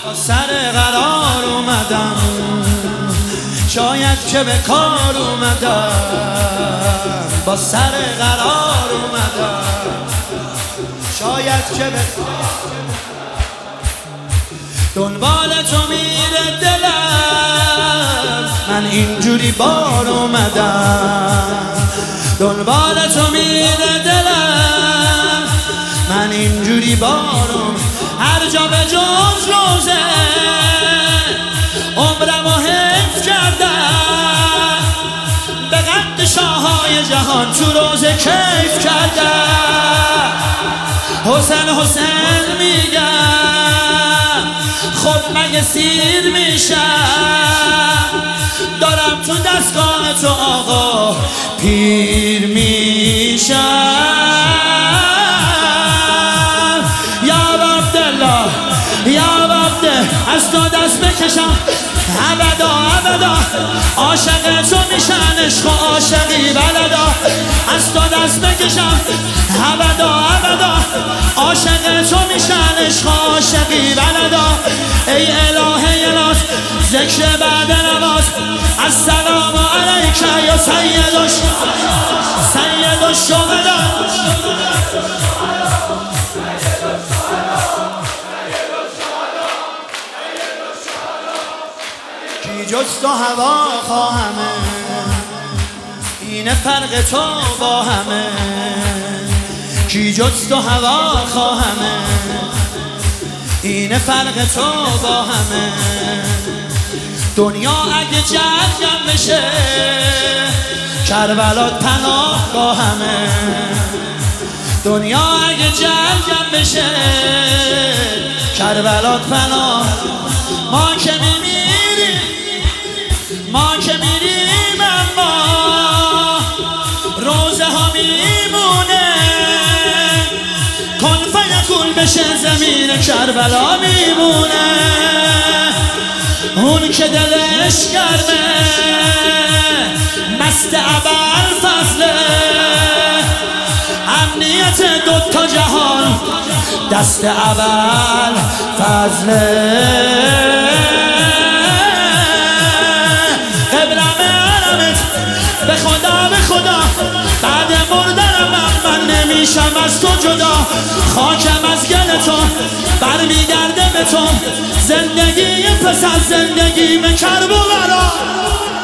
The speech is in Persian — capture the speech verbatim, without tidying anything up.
با سر قرار اومدم، شاید که به کار اومدم، با سر قرار اومدم، شاید که به دنبال تو میره دلم، من اینجوری بار اومدم، دنبال تو میره دلم، من اینجوری بارم، هر جا به جز روزه عمرم و حفظ کردم، به قد شاههای جهان تو روزه کیف کردم، حسین حسین میگم خب مگه سیر میشم، دارم تو دستگاه تو آقا پیر میشم، یا عبدالله یا عبده از تو دست بکشم ابدا ابدا، عاشق تو میشن عشق و عاشقی بلدا، از تو دست بکشم ابدا ابدا، عاشق تو میشن عشق و عاشقی بلدا، ای الهه الاس ذکر بعد نماز، السلام علیک یا سید و سید و شهدا، کی جز تو هوا خواهمه، این فرق تو با همه، کی جز تو هوا خواهمه، این فرق تو با همه، دنیا اگه جنگم بشه کربلات پناه با همه، دنیا اگه جنگم بشه کربلات پناه، ما که میمیریم ما که میریم اما روزه ها میمونه، کن فیکون بشه زمین کربلا میمونه، اون که دلش گرمه مست ابوالفضله، امنیت دوتا جهان دست ابوالفضله، به خدا به خدا بعد مردنم من, من نمیشم از تو جدا، خاکم از گل تو برمیگرده به تو، زندگی پس از زندگی به کرب و برا.